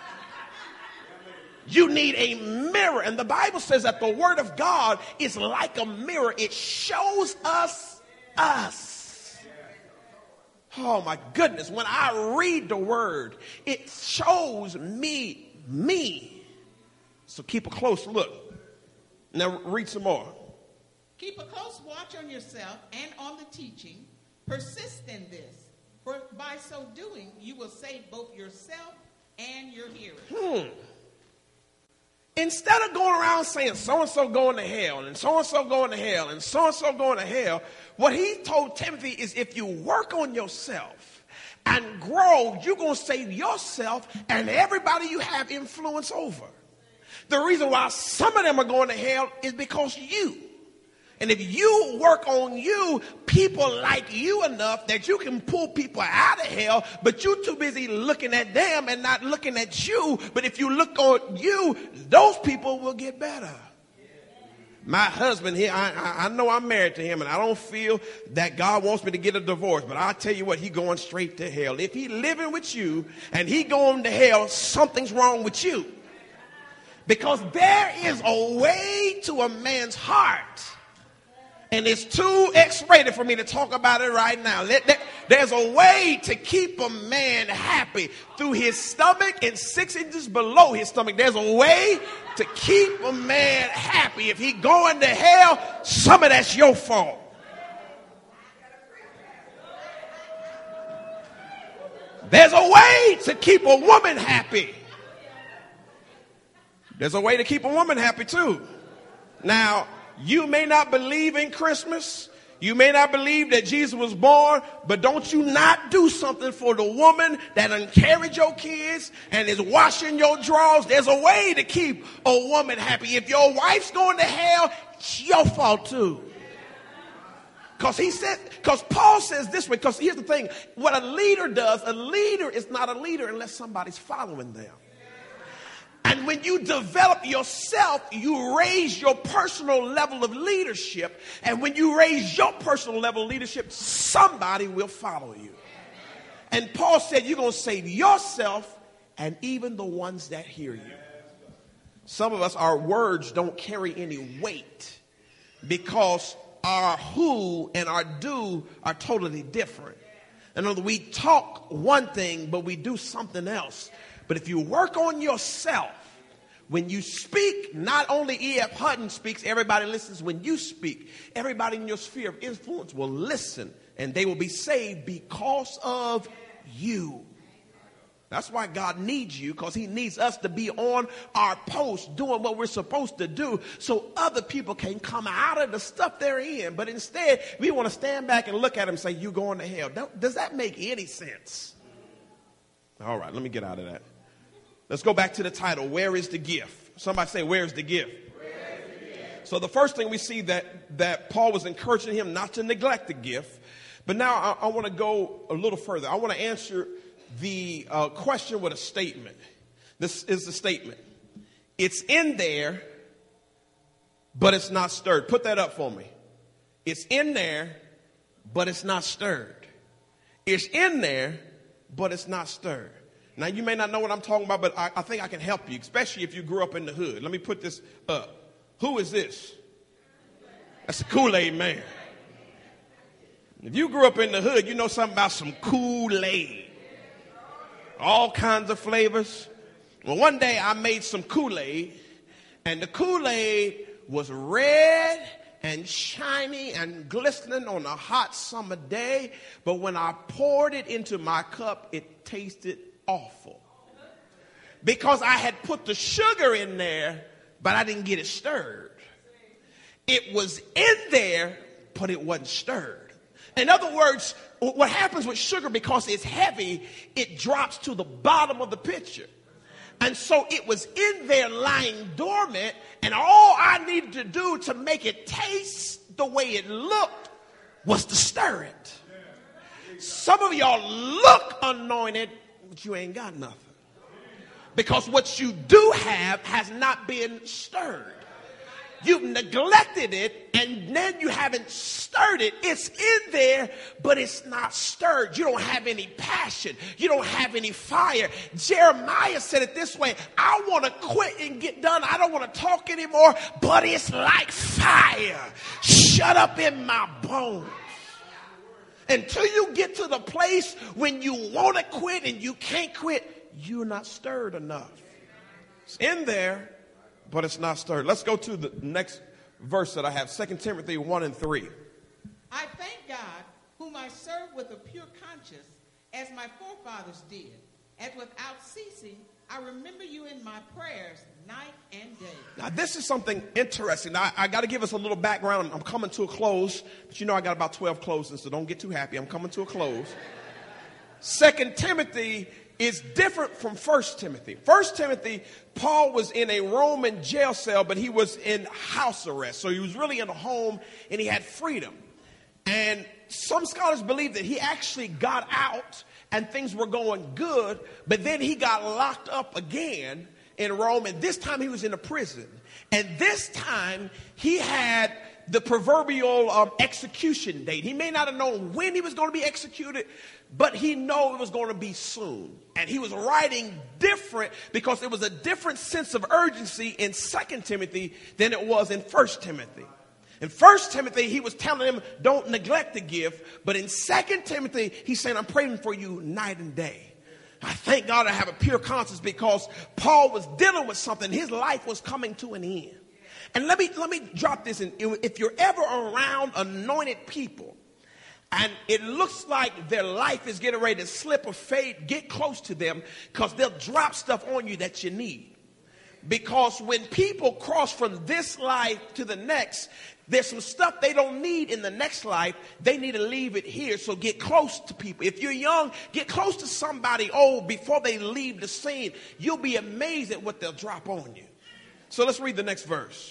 You need a mirror. And the Bible says that the word of God is like a mirror. It shows us us. Oh my goodness. When I read the word, it shows me me. So keep a close look. Now read some more. Keep a close watch on yourself and on the teaching. Persist in this. For by so doing, you will save both yourself and your hearers. Hmm. Instead of going around saying so-and-so going to hell and so-and-so going to hell and so-and-so going to hell, what he told Timothy is if you work on yourself and grow, you're going to save yourself and everybody you have influence over. The reason why some of them are going to hell is because you. And if you work on you, people like you enough that you can pull people out of hell, but you're too busy looking at them and not looking at you. But if you look on you, those people will get better. My husband here, I, I, I know I'm married to him, and I don't feel that God wants me to get a divorce. But I'll tell you what, he going straight to hell. If he living with you and he going to hell, something's wrong with you. Because there is a way to a man's heart. And it's too X-rated for me to talk about it right now. There's a way to keep a man happy through his stomach and six inches below his stomach. There's a way to keep a man happy. If he going to hell, some of that's your fault. There's a way to keep a woman happy. There's a way to keep a woman happy too. Now, you may not believe in Christmas. You may not believe that Jesus was born, but don't you not do something for the woman that done carried your kids and is washing your drawers. There's a way to keep a woman happy. If your wife's going to hell, it's your fault too. Because he said, because Paul says this way, because here's the thing, what a leader does, a leader is not a leader unless somebody's following them. And when you develop yourself, you raise your personal level of leadership. And when you raise your personal level of leadership, somebody will follow you. And Paul said you're going to save yourself and even the ones that hear you. Some of us, our words don't carry any weight because our who and our do are totally different. In other words, we talk one thing, but we do something else. But if you work on yourself, when you speak, not only E F. Hutton speaks, everybody listens. When you speak, everybody in your sphere of influence will listen, and they will be saved because of you. That's why God needs you, because he needs us to be on our post doing what we're supposed to do so other people can come out of the stuff they're in. But instead, we want to stand back and look at them and say, you're going to hell. Does that make any sense? All right, let me get out of that. Let's go back to the title, Where is the Gift? Somebody say, where's the gift? Where is the gift? So the first thing we see that, that Paul was encouraging him not to neglect the gift. But now I, I want to go a little further. I want to answer the uh, question with a statement. This is the statement. It's in there, but it's not stirred. Put that up for me. It's in there, but it's not stirred. It's in there, but it's not stirred. Now, you may not know what I'm talking about, but I, I think I can help you, especially if you grew up in the hood. Let me put this up. Who is this? That's the Kool-Aid man. If you grew up in the hood, you know something about some Kool-Aid. All kinds of flavors. Well, one day I made some Kool-Aid, and the Kool-Aid was red and shiny and glistening on a hot summer day. But when I poured it into my cup, it tasted awful. Because I had put the sugar in there, but I didn't get it stirred. It was in there, but it wasn't stirred. In other words, what happens with sugar, because it's heavy, it drops to the bottom of the pitcher. And so it was in there lying dormant, and all I needed to do to make it taste the way it looked was to stir it. Some of y'all look anointed, but you ain't got nothing. Because what you do have has not been stirred. You've neglected it, and then you haven't stirred it. It's in there, but it's not stirred. You don't have any passion. You don't have any fire. Jeremiah said it this way: I want to quit and get done. I don't want to talk anymore, but it's like fire shut up in my bones. Until you get to the place when you want to quit and you can't quit, you're not stirred enough. It's in there, but it's not stirred. Let's go to the next verse that I have, Second Timothy one and three. I thank God, whom I serve with a pure conscience, as my forefathers did, as without ceasing I remember you in my prayers night and day. Now, this is something interesting. Now, I, I got to give us a little background. I'm coming to a close, but you know I got about twelve closings, so don't get too happy. I'm coming to a close. Second Timothy is different from First Timothy. First Timothy, Paul was in a Roman jail cell, but he was in house arrest. So he was really in a home, and he had freedom. And some scholars believe that he actually got out and things were going good, but then he got locked up again in Rome, and this time he was in a prison. And this time he had the proverbial um, execution date. He may not have known when he was going to be executed, but he knew it was going to be soon. And he was writing different because there was a different sense of urgency in Second Timothy than it was in First Timothy. In First Timothy, he was telling him, don't neglect the gift. But in Second Timothy, he's saying, I'm praying for you night and day. I thank God I have a pure conscience, because Paul was dealing with something. His life was coming to an end. And let me let me drop this in. If you're ever around anointed people and it looks like their life is getting ready to slip or fade, get close to them, because they'll drop stuff on you that you need. Because when people cross from this life to the next, there's some stuff they don't need in the next life. They need to leave it here. So get close to people. If you're young, get close to somebody old before they leave the scene. You'll be amazed at what they'll drop on you. So let's read the next verse.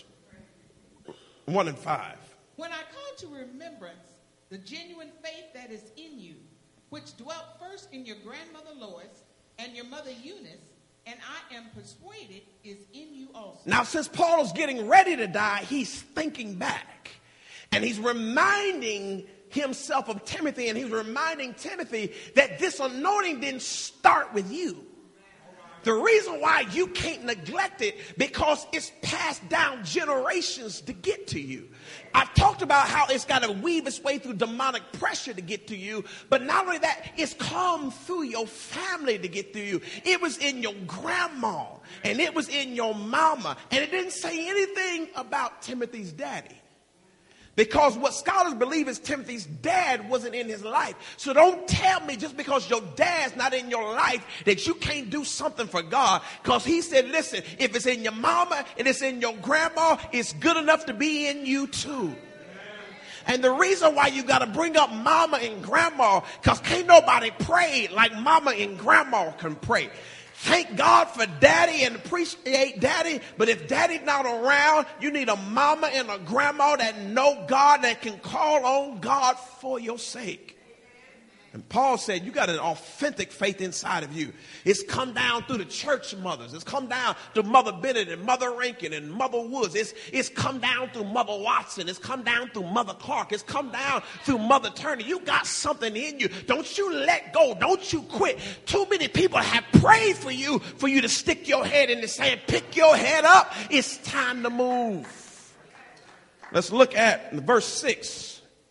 One and five. When I call to remembrance the genuine faith that is in you, which dwelt first in your grandmother Lois and your mother Eunice, and I am persuaded is in you also. Now, since Paul is getting ready to die, he's thinking back. And he's reminding himself of Timothy, and he's reminding Timothy that this anointing didn't start with you. The reason why you can't neglect it, because it's passed down generations to get to you. I've talked about how it's got to weave its way through demonic pressure to get to you. But not only that, it's come through your family to get to you. It was in your grandma, and it was in your mama. And it didn't say anything about Timothy's daddy. Because what scholars believe is Timothy's dad wasn't in his life. So don't tell me just because your dad's not in your life that you can't do something for God. Because he said, listen, if it's in your mama and it's in your grandma, it's good enough to be in you too. And the reason why you got to bring up mama and grandma, because can't nobody pray like mama and grandma can pray. Thank God for daddy and appreciate daddy. But if daddy's not around, you need a mama and a grandma that know God, that can call on God for your sake. And Paul said, you got an authentic faith inside of you. It's come down through the church mothers. It's come down to Mother Bennett and Mother Rankin and Mother Woods. It's, it's come down through Mother Watson. It's come down through Mother Clark. It's come down through Mother Turner. You got something in you. Don't you let go. Don't you quit. Too many people have prayed for you, for you to stick your head in the sand. Pick your head up. It's time to move. Let's look at verse six.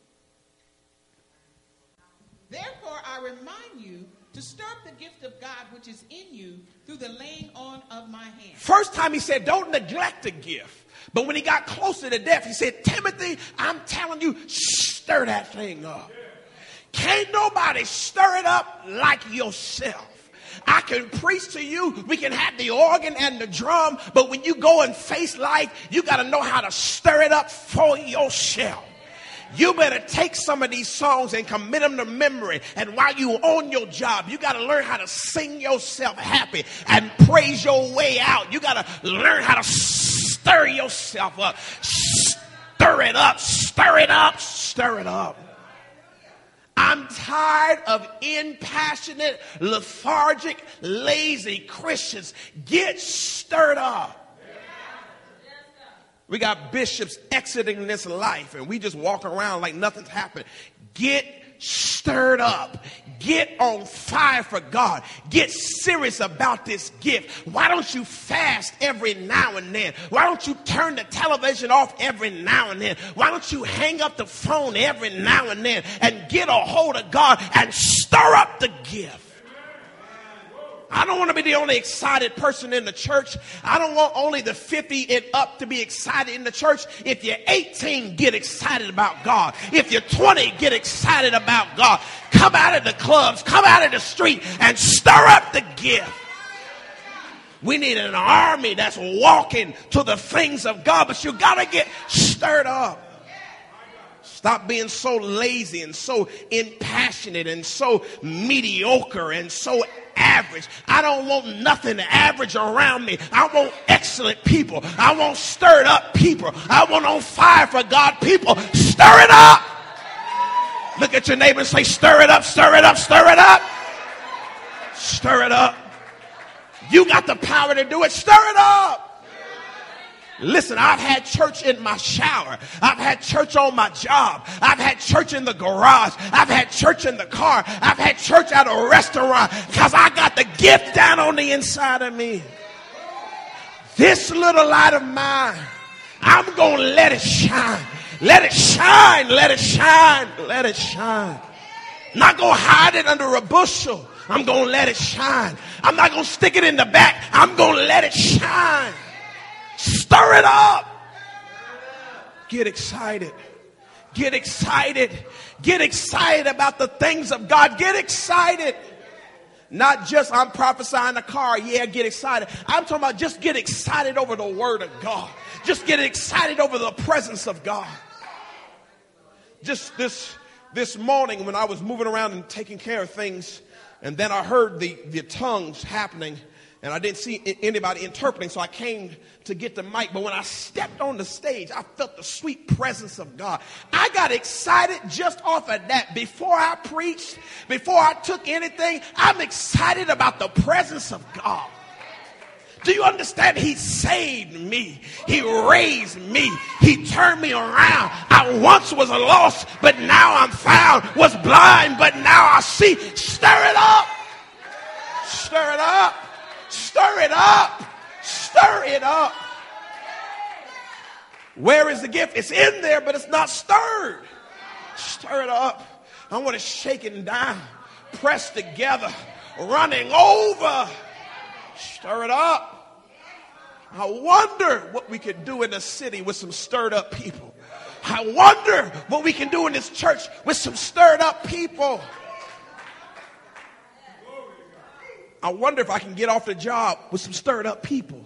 Therefore, I remind you to stir up the gift of God which is in you through the laying on of my hands. First time he said, don't neglect the gift. But when he got closer to death, he said, Timothy, I'm telling you, stir that thing up. Can't nobody stir it up like yourself. I can preach to you. We can have the organ and the drum. But when you go and face life, you got to know how to stir it up for yourself. You better take some of these songs and commit them to memory. And while you on your job, you got to learn how to sing yourself happy and praise your way out. You got to learn how to stir yourself up. Stir it up, stir it up, stir it up. I'm tired of impassionate, lethargic, lazy Christians. Get stirred up. We got bishops exiting this life and we just walk around like nothing's happened. Get stirred up. Get on fire for God. Get serious about this gift. Why don't you fast every now and then? Why don't you turn the television off every now and then? Why don't you hang up the phone every now and then and get a hold of God and stir up the gift? I don't want to be the only excited person in the church. I don't want only the fifty and up to be excited in the church. If you're eighteen, get excited about God. If you're twenty, get excited about God. Come out of the clubs, come out of the street and stir up the gift. We need an army that's walking to the things of God, but you got to get stirred up. Stop being so lazy and so impassionate and so mediocre and so average. I don't want nothing average around me. I want excellent people. I want stirred up people. I want on fire for God people. Stir it up. Look at your neighbor and say, stir it up, stir it up, stir it up. Stir it up. You got the power to do it. Stir it up. Listen, I've had church in my shower. I've had church on my job. I've had church in the garage. I've had church in the car. I've had church at a restaurant because I got the gift down on the inside of me. This little light of mine, I'm going to let it shine. Let it shine. Let it shine. Let it shine. I'm not going to hide it under a bushel. I'm going to let it shine. I'm not going to stick it in the back. I'm going to let it shine. Stir it up. Get excited. Get excited. Get excited about the things of God. Get excited. Not just I'm prophesying a car. Yeah, get excited. I'm talking about just get excited over the word of God. Just get excited over the presence of God. Just this this morning when I was moving around and taking care of things, and then I heard the, the tongues happening. And I didn't see anybody interpreting, so I came to get the mic. But when I stepped on the stage, I felt the sweet presence of God. I got excited just off of that. Before I preached, before I took anything, I'm excited about the presence of God. Do you understand? He saved me. He raised me. He turned me around. I once was lost, but now I'm found. Was blind, but now I see. Stir it up. Stir it up. Stir it up. Stir it up. Where is the gift? It's in there, but it's not stirred. Stir it up. I want to shake it down, press together, running over. Stir it up. I wonder what we could do in the city with some stirred up people. I wonder what we can do in this church with some stirred up people. I wonder if I can get off the job with some stirred up people.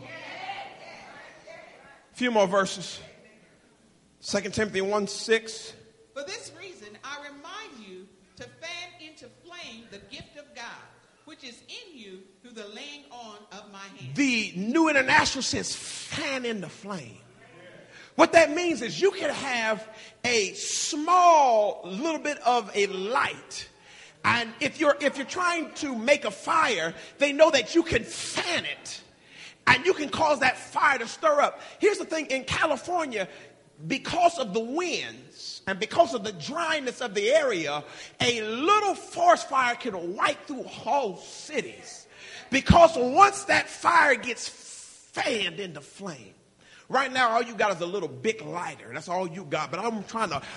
A few more verses. Second Timothy one six. For this reason, I remind you to fan into flame the gift of God, which is in you through the laying on of my hands. The New International says fan in the flame. What that means is you can have a small little bit of a light, And if you're if you're trying to make a fire, they know that you can fan it. And you can cause that fire to stir up. Here's the thing, in California, because of the winds and because of the dryness of the area, a little forest fire can wipe through whole cities. Because once that fire gets fanned into flame, right now all you got is a little big lighter. That's all you got. But I'm trying to...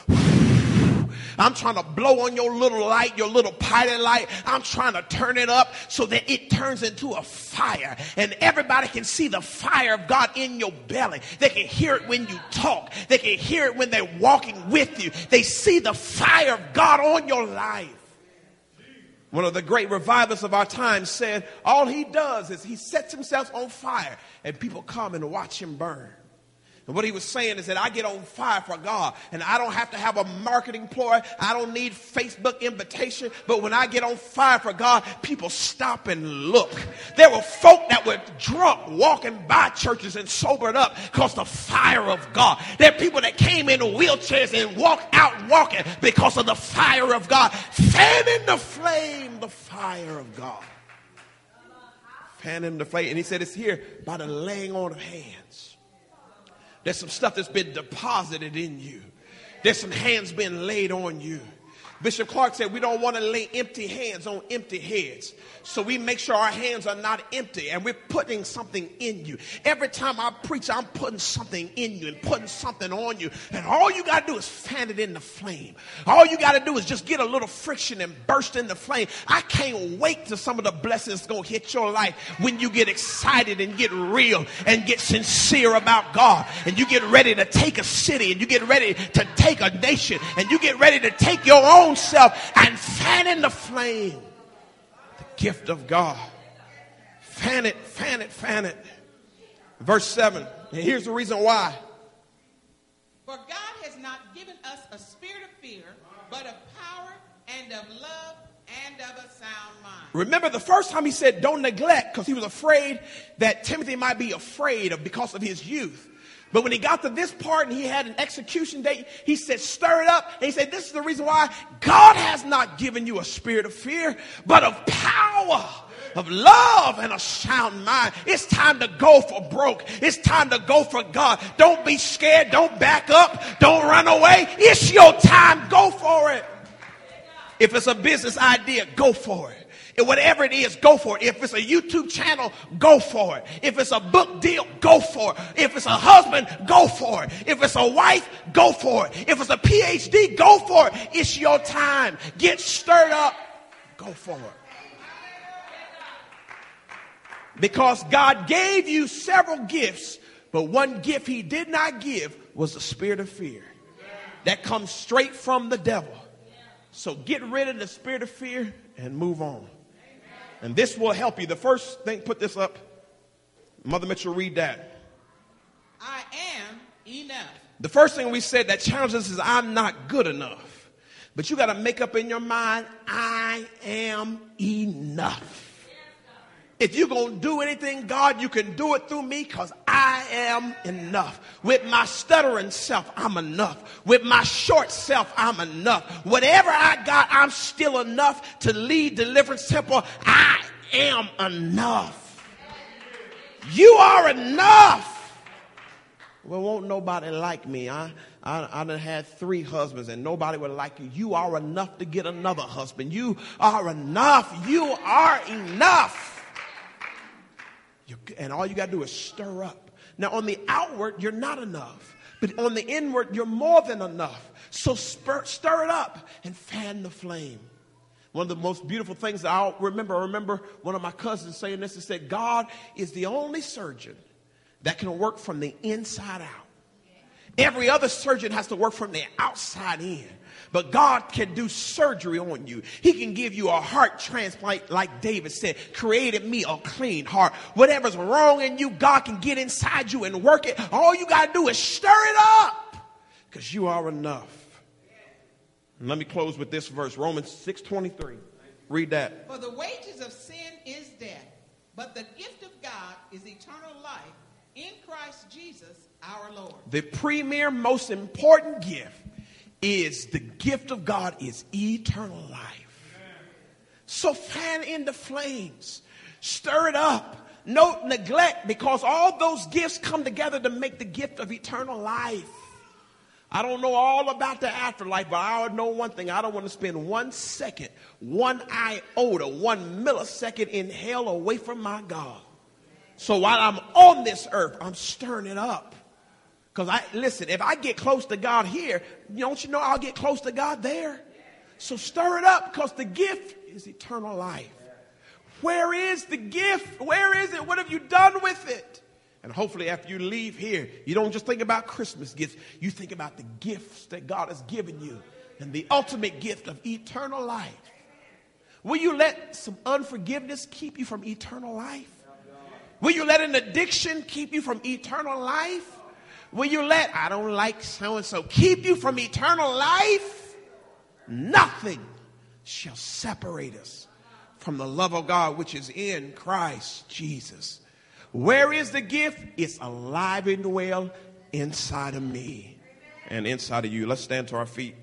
I'm trying to blow on your little light, your little pilot light. I'm trying to turn it up so that it turns into a fire. And everybody can see the fire of God in your belly. They can hear it when you talk. They can hear it when they're walking with you. They see the fire of God on your life. One of the great revivalists of our time said, all he does is he sets himself on fire and people come and watch him burn. And what he was saying is that I get on fire for God, and I don't have to have a marketing ploy. I don't need Facebook invitation. But when I get on fire for God, people stop and look. There were folk that were drunk walking by churches and sobered up because the fire of God. There are people that came in wheelchairs and walked out walking because of the fire of God. Fanning the flame, the fire of God. Fanning the flame. And he said it's here by the laying on of hands. There's some stuff that's been deposited in you. There's some hands been laid on you. Bishop Clark said we don't want to lay empty hands on empty heads. So we make sure our hands are not empty and we're putting something in you. Every time I preach, I'm putting something in you and putting something on you. And all you got to do is fan it in the flame. All you got to do is just get a little friction and burst in the flame. I can't wait till some of the blessings going to hit your life when you get excited and get real and get sincere about God. And you get ready to take a city and you get ready to take a nation and you get ready to take your own self and fan in the flame. The gift of God. Fan it, fan it, fan it. Verse seven. And here's the reason why. For God has not given us a spirit of fear, but of power and of love and of a sound mind. Remember the first time he said don't neglect, because he was afraid that Timothy might be afraid of because of his youth. But when he got to this part and he had an execution date, he said, stir it up. And he said, this is the reason why God has not given you a spirit of fear, but of power, of love, and a sound mind. It's time to go for broke. It's time to go for God. Don't be scared. Don't back up. Don't run away. It's your time. Go for it. If it's a business idea, go for it. If whatever it is, go for it. If it's a YouTube channel, go for it. If it's a book deal, go for it. If it's a husband, go for it. If it's a wife, go for it. If it's a P H D, go for it. It's your time. Get stirred up. Go for it. Because God gave you several gifts, but one gift he did not give was the spirit of fear. That comes straight from the devil. So get rid of the spirit of fear and move on. And this will help you. The first thing, put this up. Mother Mitchell, read that. I am enough. The first thing we said that challenges us is I'm not good enough. But you got to make up in your mind, I am enough. If you're going to do anything, God, you can do it through me because I am enough. With my stuttering self, I'm enough. With my short self, I'm enough. Whatever I got, I'm still enough to lead Deliverance Temple. I am enough. You are enough. Well, won't nobody like me. I, I, I done had three husbands and nobody would like you. You are enough to get another husband. You are enough. You are enough. You, and all you got to do is stir up. Now, on the outward, you're not enough. But on the inward, you're more than enough. So spur, stir it up and fan the flame. One of the most beautiful things that I'll remember, I remember one of my cousins saying this, and said, God is the only surgeon that can work from the inside out. Every other surgeon has to work from the outside in. But God can do surgery on you. He can give you a heart transplant like David said, created me a clean heart. Whatever's wrong in you, God can get inside you and work it. All you got to do is stir it up because you are enough. And let me close with this verse, Romans six twenty-three. Read that. For the wages of sin is death, but the gift of God is eternal life in Christ Jesus our Lord. The premier, most important gift is the gift of God is eternal life. So fan in the flames. Stir it up. No neglect, because all those gifts come together to make the gift of eternal life. I don't know all about the afterlife, but I know one thing. I don't want to spend one second, one iota, one millisecond in hell away from my God. So while I'm on this earth, I'm stirring it up. Because I listen, if I get close to God here, don't you know I'll get close to God there? So stir it up, because the gift is eternal life. Where is the gift? Where is it? What have you done with it? And hopefully after you leave here, you don't just think about Christmas gifts. You think about the gifts that God has given you and the ultimate gift of eternal life. Will you let some unforgiveness keep you from eternal life? Will you let an addiction keep you from eternal life? Will you let, I don't like so-and-so, keep you from eternal life? Nothing shall separate us from the love of God which is in Christ Jesus. Where is the gift? It's alive and well inside of me and inside of you. Let's stand to our feet.